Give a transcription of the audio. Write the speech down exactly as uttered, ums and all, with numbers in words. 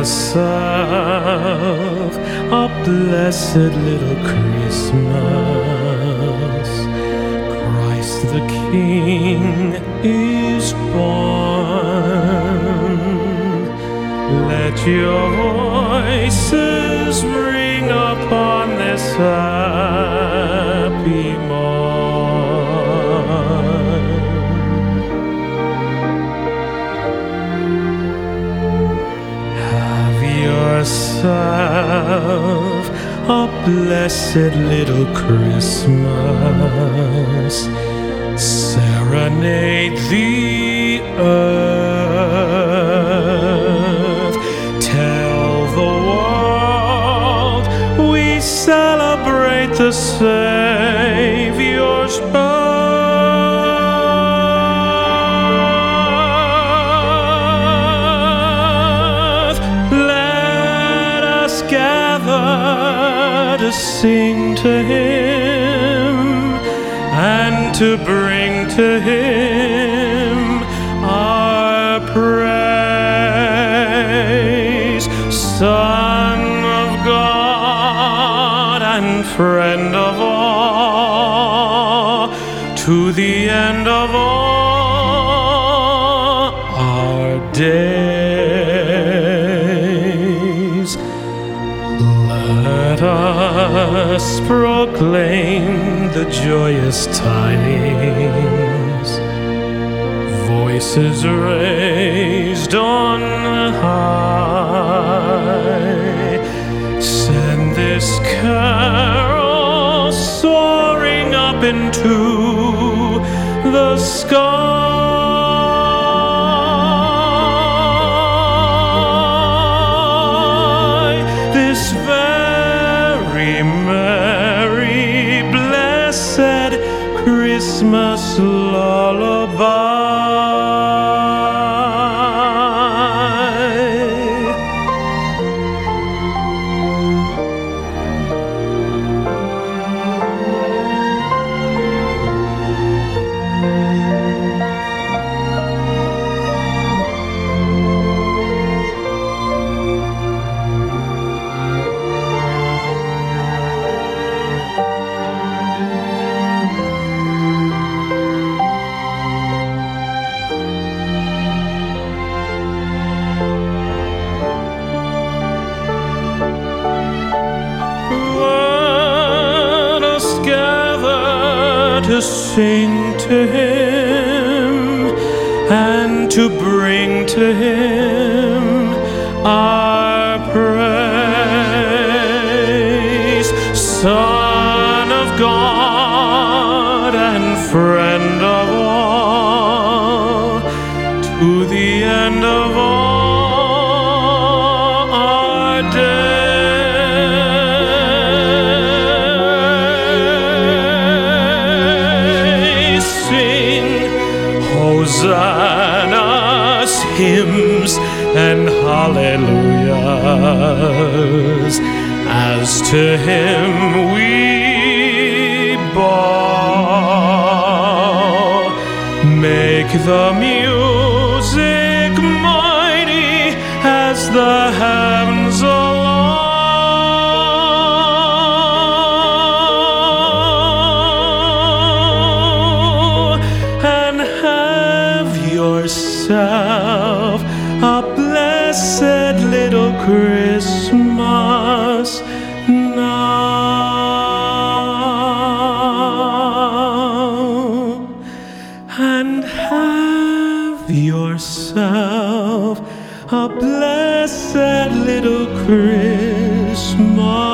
yourself a blessed little Christmas. Christ the King is born. Let your voices ring upon this happy morn. Have yourself a blessed little Christmas. Serenade the earth. Tell the world we celebrate the Savior's birth. Let us gather to sing to Him and to bring to Him our praise. Son of God and friend of all, to the end of all our days, let us proclaim the joyous tidings. Voices raised on high, send this carol soaring up into the sky. This very merry, blessed Christmas lullaby. To sing to Him and to bring to Him our praise. Son of God and friend of all, to the end of all our days. Hosannas, hymns, and hallelujahs, as to Him we bow. Make the music mighty as the heavens allow. Yourself a blessed little Christmas now, and have yourself a blessed little Christmas.